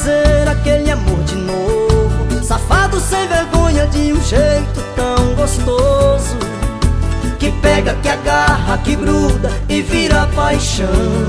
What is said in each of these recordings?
fazer aquele amor de novo, safado sem vergonha de um jeito tão gostoso, que pega, que agarra, que gruda e vira paixão.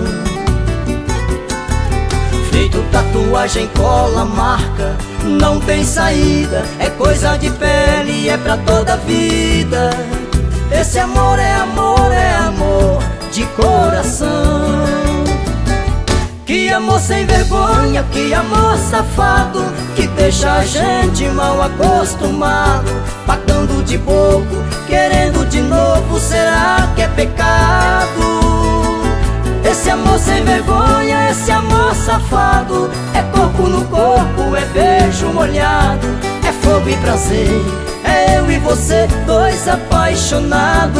Feito tatuagem, cola, marca, não tem saída, é coisa de pele, é pra toda a vida. Esse amor é amor, é amor de coração. Que amor sem vergonha, que amor safado, que deixa a gente mal acostumado, pagando de bobo, querendo de novo, será que é pecado? Esse amor sem vergonha, esse amor safado, é corpo no corpo, é beijo molhado, é fogo e prazer, é eu e você, dois apaixonados.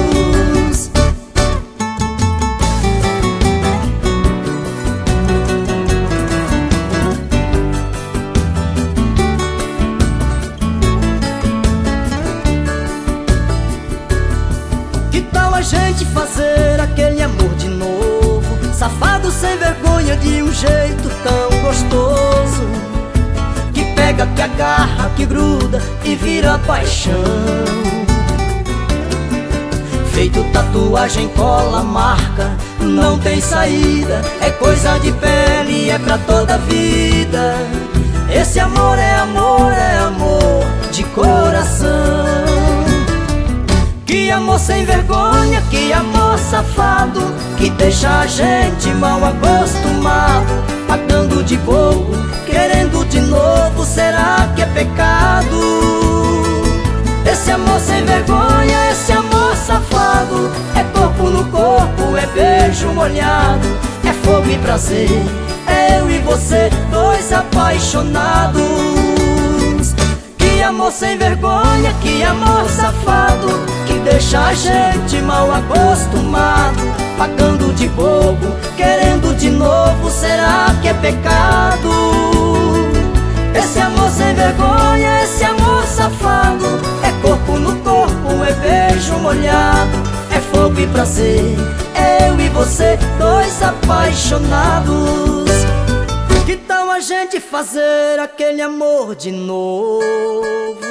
Que tal a gente fazer aquele amor de novo, safado sem vergonha de um jeito tão gostoso, que pega, que agarra, que gruda e vira paixão. Feito tatuagem, cola, marca, não tem saída, é coisa de pele, é pra toda a vida. Esse amor é amor, é amor de coração. Que amor sem vergonha, que amor safado, que deixa a gente mal acostumado, pagando de bobo, querendo de novo, será que é pecado? Esse amor sem vergonha, esse amor safado, é corpo no corpo, é beijo molhado, é fogo e prazer, é eu e você, dois apaixonados. Que amor sem vergonha, que amor safado, que deixa a gente mal acostumado, pagando de bobo, querendo de novo, será que é pecado? Esse amor sem vergonha, esse amor safado, é corpo no corpo, é beijo molhado, é fogo e prazer, é eu e você, dois apaixonados. Que tal a gente fazer aquele amor de novo?